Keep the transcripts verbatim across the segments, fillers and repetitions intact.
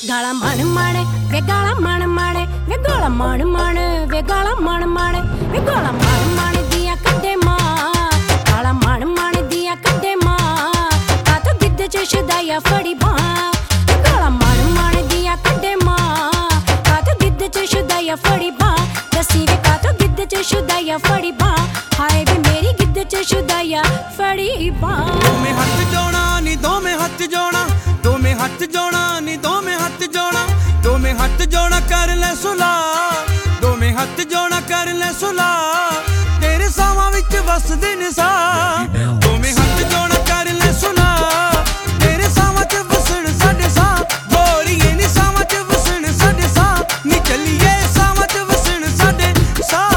ਗਾਲਾਂ ਮਣ ਮਾਣੇ ਵੇ ਗਾਲਾਂ ਮਣ ਮਾਣੇ ਵੇ ਗਾਲਾਂ ਮਣ ਮਾਣ ਵੇ ਗਾਲਾਂ ਮਣ ਮਾਣੇ ਵੇ ਗਾਲਾਂ ਮਣ ਮਾਣੇ ਦੀਆਂ ਕੱਢੇ ਮਾਂ ਗਾਲਾਂ ਮਣ ਮਾਣੇ ਦੀਆਂ ਕੱਢੇ ਮਾਂ ਕਾ ਤੋ ਗਿੱਧ ਚ ਸ਼ਦਾਇਆ ਫੜੀ ਬਾਂ ਗਾਲਾਂ ਮਣ ਮਾਣੇ ਦੀਆਂ ਕੱਢੇ ਮਾਂ ਕਾ ਤੋ ਗਿੱਧ ਚ ਸ਼ਦਾਇਆ ਫੜੀ ਬਾਂ ਦੱਸੀ ਵੇ ਕਾ ਤੋ ਗਿੱਧ ਚ ਸ਼ਦਾਇਆ ਫੜੀ ਬਾਂ ਹਾਏ ਵੇ ਮੇਰੀ ਗਿੱਧ ਚ ਸ਼ਦਾਇਆ ਫੜੀ ਬਾਂ ਦੋਵੇਂ ਹੱਥ ਜੋੜਾਂ ਨੀ ਦੋਵੇਂ ਹੱਥ ਜੋੜਾਂ ਦੋਵੇਂ ਹੱਥ ਜੋੜਾਂ ਨੀ ਦੋਵੇਂ ਹੱਥ ਜੋੜਾਂ ਦੋਵੇਂ ਹੱਥ ਜੋੜਾਂ ਕਰ ਲੈ ਸੁਲਾਹ ਦੋਵੇਂ ਹੱਥ ਜੋੜਾਂ ਕਰ ਲੈ ਸੁਲਾਹ ਤੇਰੇ ਸਾਵਾਂ ਵਿੱਚ ਵਸਦੇ ਨੇ ਸਾਹ ਦੋਵੇਂ ਹੱਥ ਜੋੜਾਂ ਕਰ ਲੈ ਸੁਲਾਹ ਤੇਰੇ ਸਾਵਾਂ ਚ ਵਸਣ ਸਾਡੇ ਸਾਹ ਗੋਰੀਏ ਨੀ ਸਾਵਾਂ ਚ ਵਸਣ ਸਾਡੇ ਸਾਹ ਨੀ ਚੱਲੀਏ ਸਾਵਾਂ ਚ ਵਸਣ ਸਾਡੇ ਸਾਹ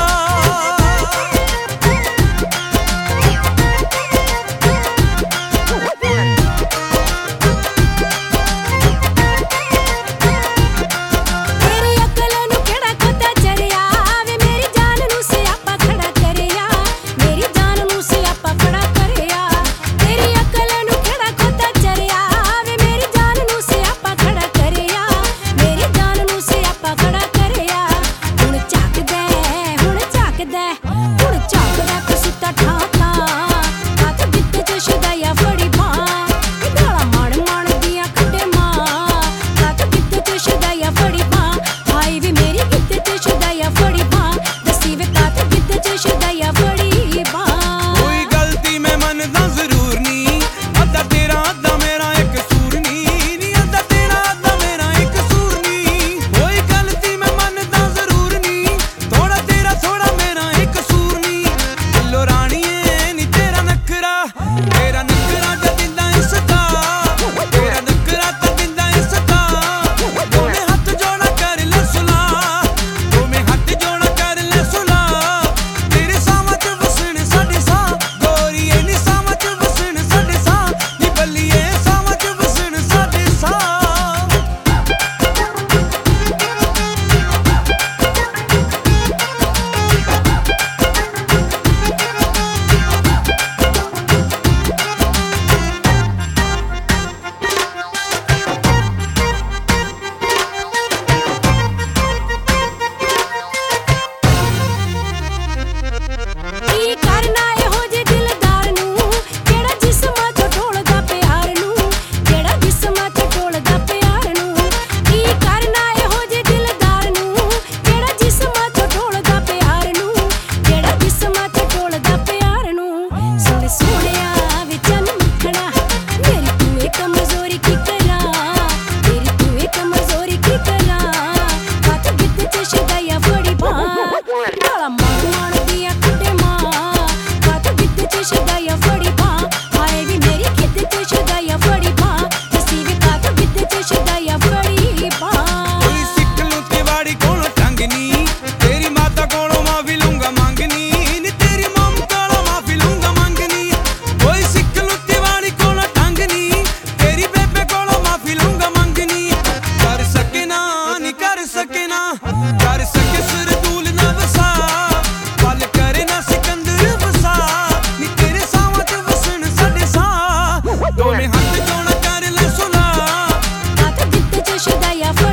ਦੋਵੇਂ ਹੱਥ ਜੋੜ ਕਰ ਲੈ ਸੁਲਾਹ ਕਾ ਤੋ ਗਿੱਧ ਚ ਸ਼ਦਾਇਆ